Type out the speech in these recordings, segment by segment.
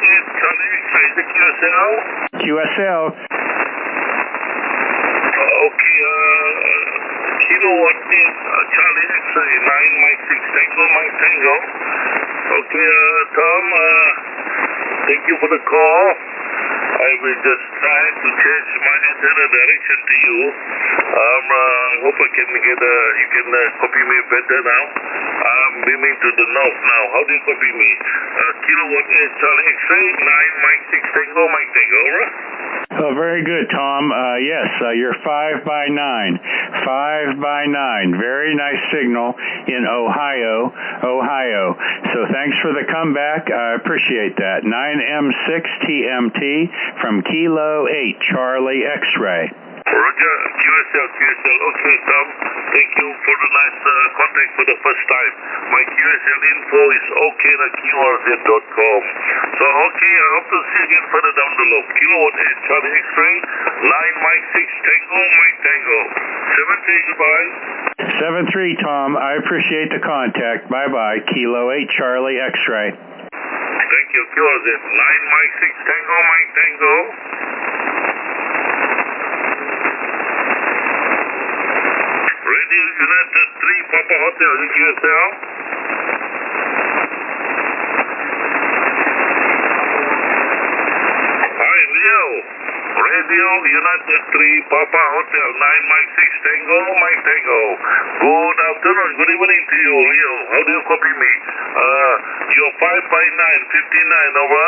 Charlie X-ray, is it QSL? QSL. Okay, Kilo 1 is Charlie X-ray, 9 Mike 6 Tango, Mike Tango. Okay, Tom, thank you for the call. I will just try to change my antenna direction to you. I hope I can get you can copy me better now. I'm beaming to the north now. How do you copy me? Kilo 1 is Charlie X-ray, 9 Mike 6 Tango, Mike Tango, alright? Oh, very good, Tom. Yes, you're 5 by 9. 5 by 9. Very nice signal in Ohio. So thanks for the comeback. I appreciate that. 9M6 TMT from Kilo 8 Charlie X-ray. Roger, QSL. Okay, Tom. Thank you for the nice contact for the first time. My QSL info is ok@qrz.com. So, okay, I hope to see you again further down the road. Kilo 8 Charlie X-ray, 9 Mike 6 Tango, Mike Tango. 7-3, goodbye. 7-3, Tom. I appreciate the contact. Bye-bye. Kilo 8 Charlie X-ray. Thank you, QRZ. 9 Mike 6 Tango, Mike Tango. Radio United 3 Papa Hotel, QSL. Hi, Leo. Radio United 3 Papa Hotel, 9 Mike 6 Tango, Mike Tango. Good afternoon, good evening to you, Leo. How do you copy me? You're 5 by 9, 59, over.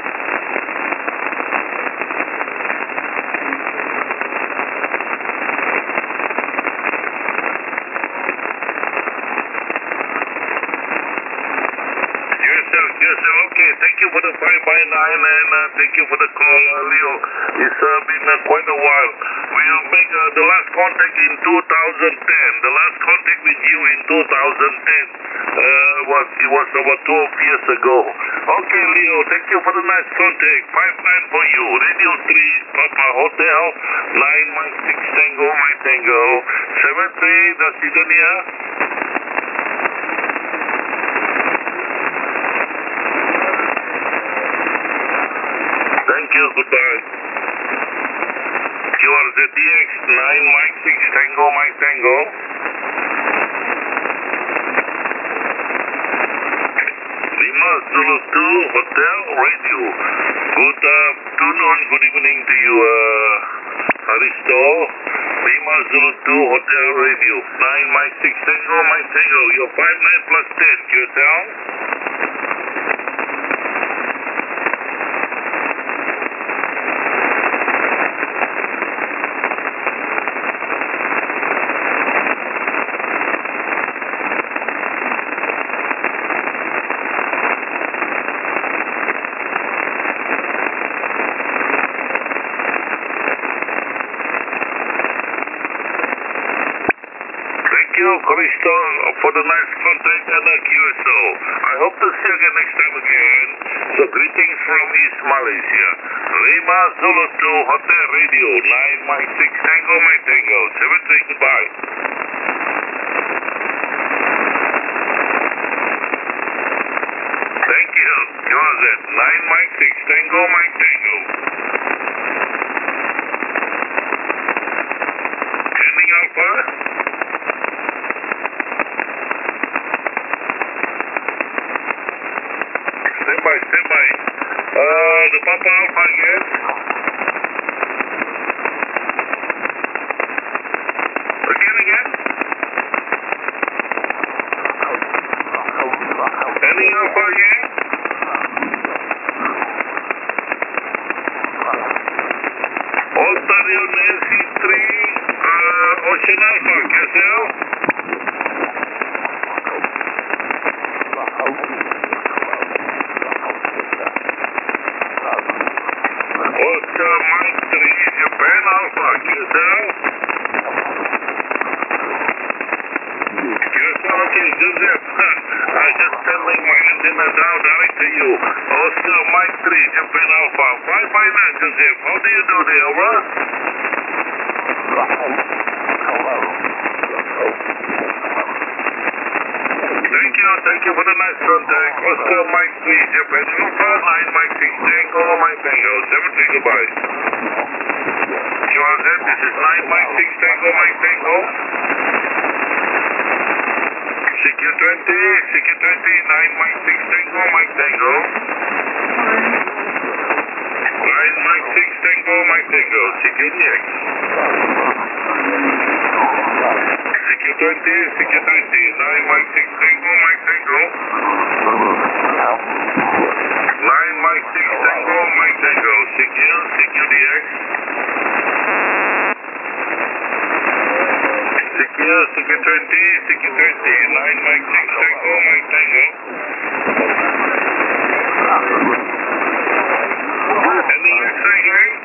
Okay, thank you for the 5 by 9 and thank you for the call, Leo. It's been quite a while. We make the last contact in 2010. The last contact with you in 2010 was about 12 years ago. Okay, Leo, thank you for the nice contact. 5-9 for you. Radio 3 Papa Hotel, 9 Mike 6 Tango, Mike Tango. 7-3, that's Sidania. Thank you, goodbye. QRZDX 9 Mike 6 Tango, Mike Tango. Lima Zulu 2 Hotel Radio. Good afternoon, good evening to you, Aristo. Lima Zulu 2 Hotel Radio. 9 Mike 6 Tango, Mike Tango. You're 5-9 plus 10, QSL. Kalisto for the nice contact and QSO. I hope to see you again next time again. So greetings from East Malaysia. Lima Zulu 2 Hotel Radio, 9 Mike 6 Tango, Mike Tango. 7-3, goodbye. Thank you. QRZ, 9 Mike 6 Tango, Mike Tango. Ending Alpha. Stand by. The Papa Alpha again. Again. Ending Alpha again. Ontario Nancy 3, Ocean Alpha, QSL. Mike 3, Japan Alpha, QSL. QSL, okay, Joseph. I just sending my antenna down direct to you. Oscar Mike 3, Japan Alpha. 5 by 9, Joseph. How do you do there, over? Thank you for the nice contact. Oscar Mike 3, Japan Alpha, 9 Mike 6 Tango, Mike Tango. 73, goodbye. QRZ, this is 9 Mike 6 Tango, Mike Tango. CQ20, CQ20, 9 Mike 6 Tango, Mike Tango. 9 Mike 6 Tango, Mike Tango. CQTX. CQ20, CQ20, 9 Mike 6 Tango, Mike Tango. 9 Mike 6 Tango, Mike Tango. CQ, CQDX. CQ, CQ20, CQ20, 9 Mike 6 Tango, Mike Tango. Any X-ray gang?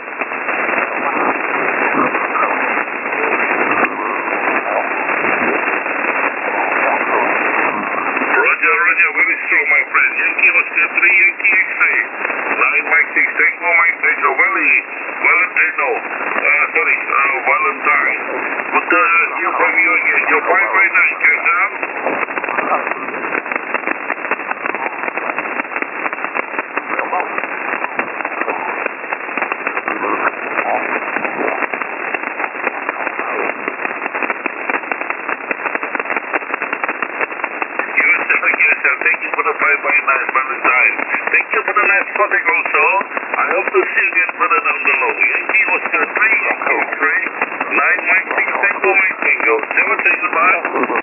Roger, Roger, very strong, my friend. Yankee Oscar 3, Yankee X-ray. 9 Mike 6 Tango, Mike Tango. Valentino. Valentine. Good to hear from you again. You're 5 by 9, check down. Thank you for the 5 by 9 Valentine. Thank you for the nice contact also. I hope to see you again further down the road.